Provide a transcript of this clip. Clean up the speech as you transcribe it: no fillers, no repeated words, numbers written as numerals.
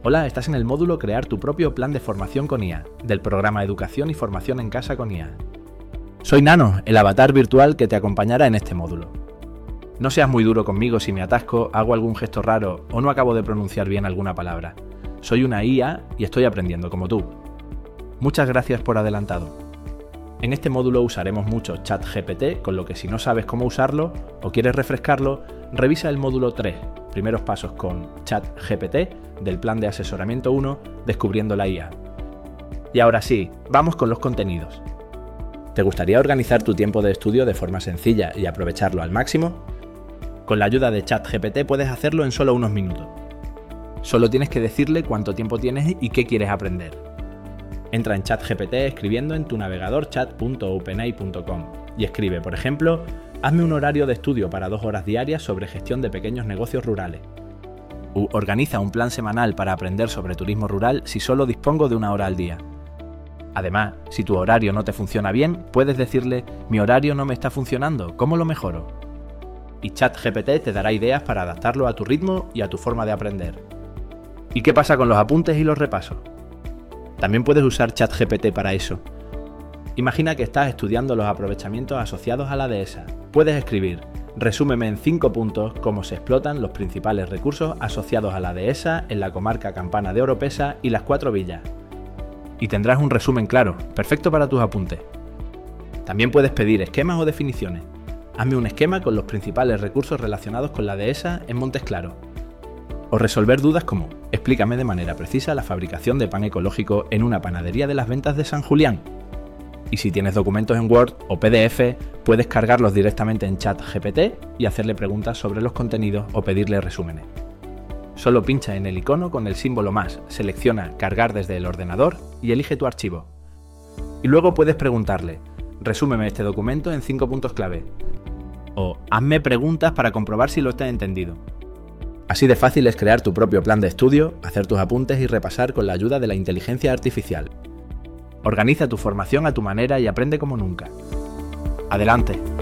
Hola, estás en el módulo Crear tu propio plan de formación con IA, del programa Educación y Formación en Casa con IA. Soy Nano, el avatar virtual que te acompañará en este módulo. No seas muy duro conmigo si me atasco, hago algún gesto raro o no acabo de pronunciar bien alguna palabra. Soy una IA y estoy aprendiendo como tú. Muchas gracias por adelantado. En este módulo usaremos mucho ChatGPT, con lo que si no sabes cómo usarlo o quieres refrescarlo, revisa el módulo 3, primeros pasos con ChatGPT, del plan de asesoramiento 1, descubriendo la IA. Y ahora sí, vamos con los contenidos. ¿Te gustaría organizar tu tiempo de estudio de forma sencilla y aprovecharlo al máximo? Con la ayuda de ChatGPT puedes hacerlo en solo unos minutos. Solo tienes que decirle cuánto tiempo tienes y qué quieres aprender. Entra en ChatGPT escribiendo en tu navegador chat.openai.com y escribe, por ejemplo, hazme un horario de estudio para 2 horas diarias sobre gestión de pequeños negocios rurales. U organiza un plan semanal para aprender sobre turismo rural si solo dispongo de 1 hora al día. Además, si tu horario no te funciona bien, puedes decirle, mi horario no me está funcionando, ¿cómo lo mejoro? Y ChatGPT te dará ideas para adaptarlo a tu ritmo y a tu forma de aprender. ¿Y qué pasa con los apuntes y los repasos? También puedes usar ChatGPT para eso. Imagina que estás estudiando los aprovechamientos asociados a la dehesa. Puedes escribir, resúmeme en 5 puntos cómo se explotan los principales recursos asociados a la dehesa en la comarca Campana de Oropesa y las 4 villas. Y tendrás un resumen claro, perfecto para tus apuntes. También puedes pedir esquemas o definiciones. Hazme un esquema con los principales recursos relacionados con la dehesa en Montes Claros. O resolver dudas como, explícame de manera precisa la fabricación de pan ecológico en una panadería de las Ventas de San Julián. Y si tienes documentos en Word o PDF, puedes cargarlos directamente en ChatGPT y hacerle preguntas sobre los contenidos o pedirle resúmenes. Solo pincha en el icono con el símbolo más, selecciona Cargar desde el ordenador y elige tu archivo. Y luego puedes preguntarle, resúmeme este documento en 5 puntos clave. O hazme preguntas para comprobar si lo has entendido. Así de fácil es crear tu propio plan de estudio, hacer tus apuntes y repasar con la ayuda de la inteligencia artificial. Organiza tu formación a tu manera y aprende como nunca. ¡Adelante!